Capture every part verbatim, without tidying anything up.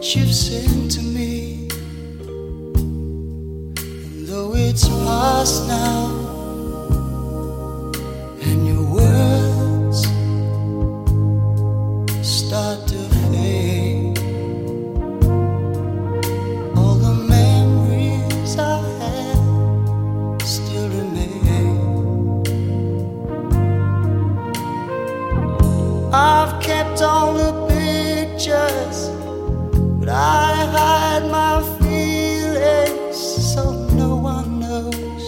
you've sent to me. And though it's past now, and your words start to fade, all the memories I had still remain. I've kept all the pictures, but I hide my feelings so no one knows.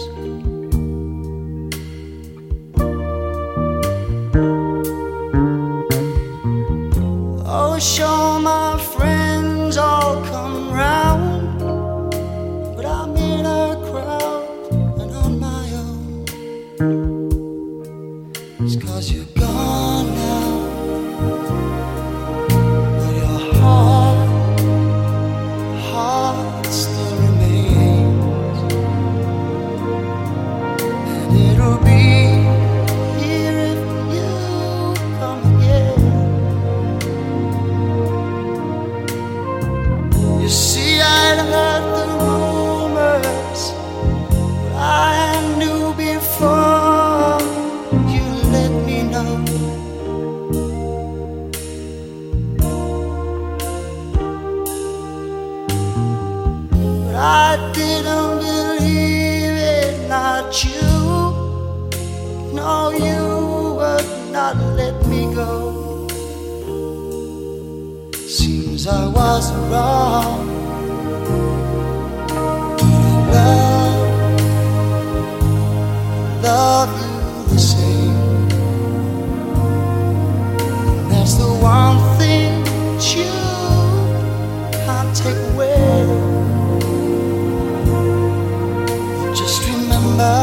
Oh, sure, my friends all come round, but I'm in a crowd and on my own. It's 'cause you're gone now, but your heart, heart still remains, and it'll be here if you come again. You see, I'd heard the rumors, but I knew before you let me know. But I didn't believe it, not you. No, you would not let me go. Seems I was wrong. Love, love you the same. And that's the one thing that you can't take away. Just remember,